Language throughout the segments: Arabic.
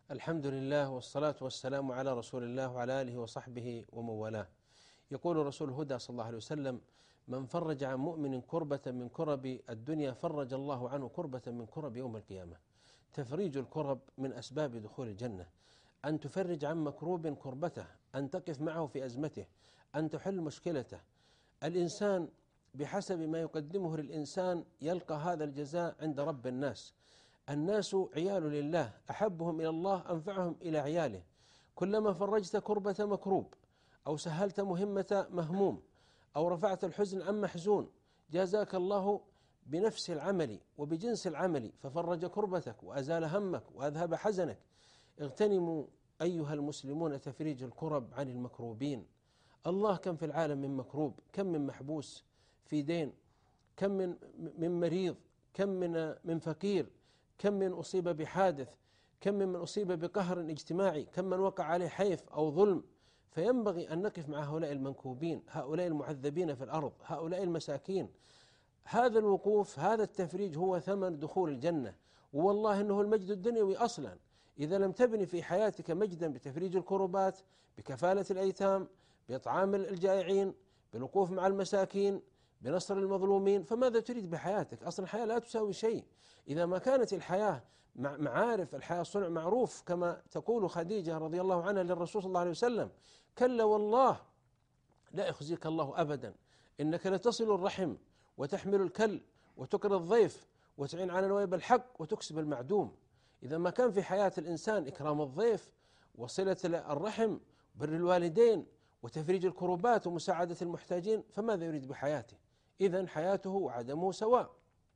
الحمد لله والصلاة والسلام على رسول الله وعلى آله وصحبه ومن والاه. يقول رسول الهدى صلى الله عليه وسلم: من فرج عن مؤمن كربة من كرب الدنيا فرج الله عنه كربة من كرب يوم القيامة. تفريج الكرب من أسباب دخول الجنة، أن تفرج عن مكروب كربته، أن تقف معه في أزمته، أن تحل مشكلته. الإنسان بحسب ما يقدمه للإنسان يلقى هذا الجزاء عند رب الناس. الناس عيال لله، أحبهم إلى الله أنفعهم إلى عياله. كلما فرجت كربة مكروب، أو سهلت مهمة مهموم، أو رفعت الحزن عن محزون، جازاك الله بنفس العمل وبجنس العمل، ففرج كربتك وأزال همك وأذهب حزنك. اغتنموا أيها المسلمون تفريج الكرب عن المكروبين. الله كم في العالم من مكروب، كم من محبوس في دين، كم من مريض، كم من فقير، كم من أصيب بحادث، كم من أصيب بقهر اجتماعي، كم من وقع عليه حيف أو ظلم. فينبغي أن نقف مع هؤلاء المنكوبين، هؤلاء المعذبين في الأرض، هؤلاء المساكين. هذا الوقوف، هذا التفريج هو ثمن دخول الجنة. والله إنه المجد الدنيوي أصلا. إذا لم تبني في حياتك مجدا بتفريج الكربات، بكفالة الأيتام، بإطعام الجائعين، بالوقوف مع المساكين، بنصر المظلومين، فماذا تريد بحياتك؟ أصلا الحياة لا تساوي شيء إذا ما كانت الحياة معارف، الحياة صنع معروف كما تقول خديجة رضي الله عنها للرسول صلى الله عليه وسلم: كلا والله لا يخزيك الله أبدا، إنك لتصل الرحم وتحمل الكل وتقر الضيف وتعين على نوائب الحق وتكسب المعدوم. إذا ما كان في حياة الإنسان إكرام الضيف وصلة الرحم بر الوالدين وتفريج الكروبات ومساعدة المحتاجين، فماذا يريد بحياته؟ إذن حياته وعدمه سواء.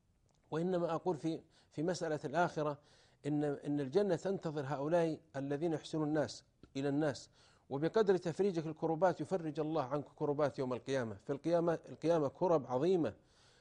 وإنما أقول في مسألة الآخرة إن الجنة تنتظر هؤلاء الذين يحسنون الناس إلى الناس، وبقدر تفريجك الكربات يفرج الله عنك كربات يوم القيامة. في القيامة كرب عظيمة،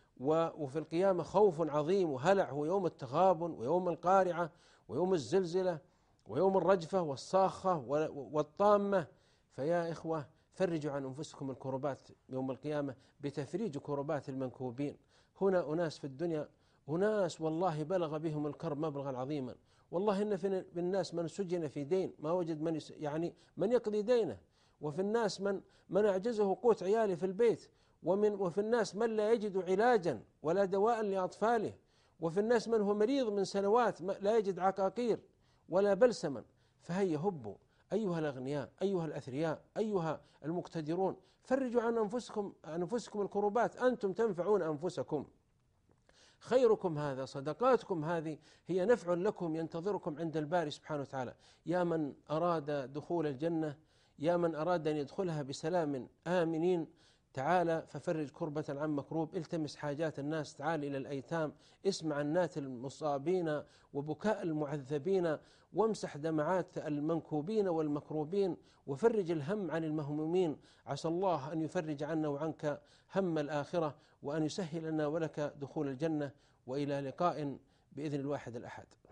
وفي القيامة خوف عظيم وهلع، هو يوم التغابن ويوم القارعة ويوم الزلزلة ويوم الرجفة والصاخة والطامة. فيا إخوة، فرجوا عن أنفسكم الكربات يوم القيامة بتفريج كربات المنكوبين. هنا أناس في الدنيا، أناس والله بلغ بهم الكرب مبلغا عظيما. والله إن في الناس من سجن في دين ما وجد من يقضي دينه، وفي الناس من أعجزه قوت عياله في البيت، وفي الناس من لا يجد علاجا ولا دواء لأطفاله، وفي الناس من هو مريض من سنوات لا يجد عقاقير ولا بلسما. فهيا هبوا أيها الأغنياء، أيها الأثرياء، أيها المقتدرون، فرجوا عن أنفسكم الكربات، أنتم تنفعون أنفسكم. خيركم هذا، صدقاتكم هذه هي نفع لكم ينتظركم عند الباري سبحانه وتعالى. يا من أراد دخول الجنة، يا من أراد أن يدخلها بسلام آمنين، تعال ففرج كربة عن مكروب، التمس حاجات الناس، تعال إلى الأيتام، اسمع النات المصابين وبكاء المعذبين، وامسح دمعات المنكوبين والمكروبين، وفرج الهم عن المهمومين. عسى الله أن يفرج عنا وعنك هم الآخرة، وأن يسهل لنا ولك دخول الجنة. وإلى لقاء بإذن الواحد الأحد.